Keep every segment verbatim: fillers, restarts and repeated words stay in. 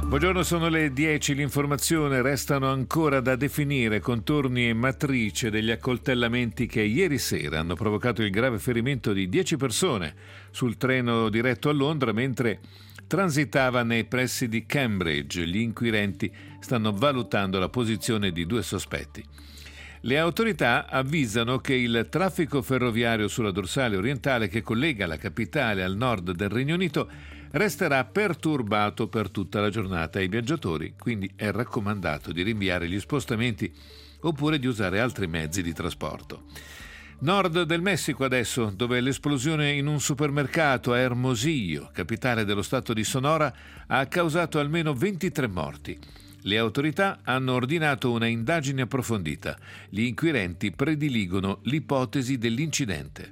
Buongiorno, sono le dieci. L'informazione: restano ancora da definire contorni e matrice degli accoltellamenti che ieri sera hanno provocato il grave ferimento di dieci persone sul treno diretto a Londra mentre transitava nei pressi di Cambridge. Gli inquirenti stanno valutando la posizione di due sospetti. Le autorità avvisano che il traffico ferroviario sulla dorsale orientale che collega la capitale al nord del Regno Unito resterà perturbato per tutta la giornata. Ai viaggiatori quindi è raccomandato di rinviare gli spostamenti oppure di usare altri mezzi di trasporto. Nord del Messico adesso, dove l'esplosione in un supermercato a Hermosillo, capitale dello stato di Sonora, ha causato almeno ventitré morti. Le autorità hanno ordinato una indagine approfondita. Gli inquirenti prediligono l'ipotesi dell'incidente.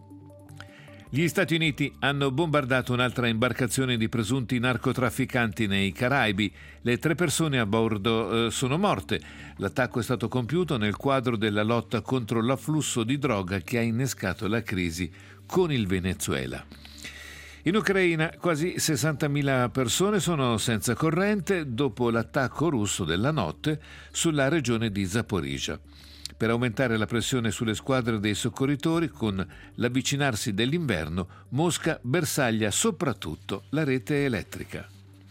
Gli Stati Uniti hanno bombardato un'altra imbarcazione di presunti narcotrafficanti nei Caraibi. Le tre persone a bordo eh, sono morte. L'attacco è stato compiuto nel quadro della lotta contro l'afflusso di droga che ha innescato la crisi con il Venezuela. In Ucraina quasi sessantamila persone sono senza corrente dopo l'attacco russo della notte sulla regione di Zaporizhzhia. Per aumentare la pressione sulle squadre dei soccorritori, con l'avvicinarsi dell'inverno, Mosca bersaglia soprattutto la rete elettrica.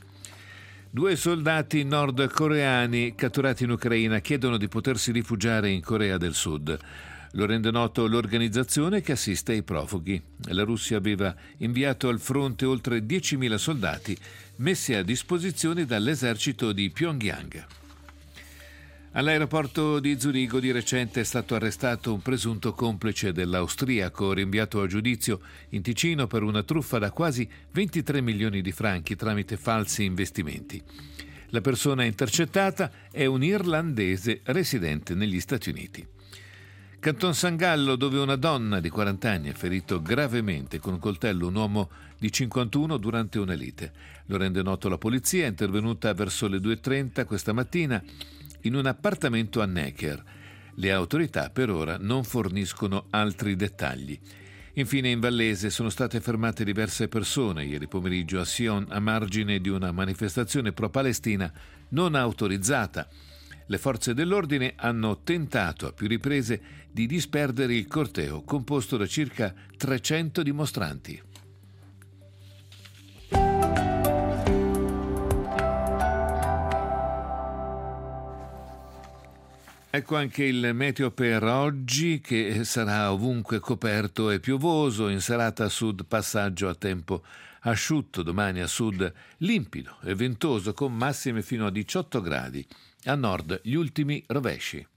Due soldati nordcoreani catturati in Ucraina chiedono di potersi rifugiare in Corea del Sud. Lo rende noto l'organizzazione che assiste ai profughi. La Russia aveva inviato al fronte oltre diecimila soldati messi a disposizione dall'esercito di Pyongyang. All'aeroporto di Zurigo di recente è stato arrestato un presunto complice dell'austriaco rinviato a giudizio in Ticino per una truffa da quasi ventitré milioni di franchi tramite falsi investimenti. La persona intercettata è un irlandese residente negli Stati Uniti. Canton San Gallo, dove una donna di quaranta anni ha ferito gravemente con un coltello un uomo di cinquantuno durante una lite. Lo rende noto la polizia, è intervenuta verso le due e trenta questa mattina in un appartamento a Necker. Le autorità per ora non forniscono altri dettagli. Infine in Vallese sono state fermate diverse persone ieri pomeriggio a Sion a margine di una manifestazione pro-Palestina non autorizzata. Le forze dell'ordine hanno tentato a più riprese di disperdere il corteo composto da circa trecento dimostranti. Ecco anche il meteo per oggi, che sarà ovunque coperto e piovoso. In serata a sud passaggio a tempo asciutto, domani a sud limpido e ventoso con massime fino a diciotto gradi. A nord gli ultimi rovesci.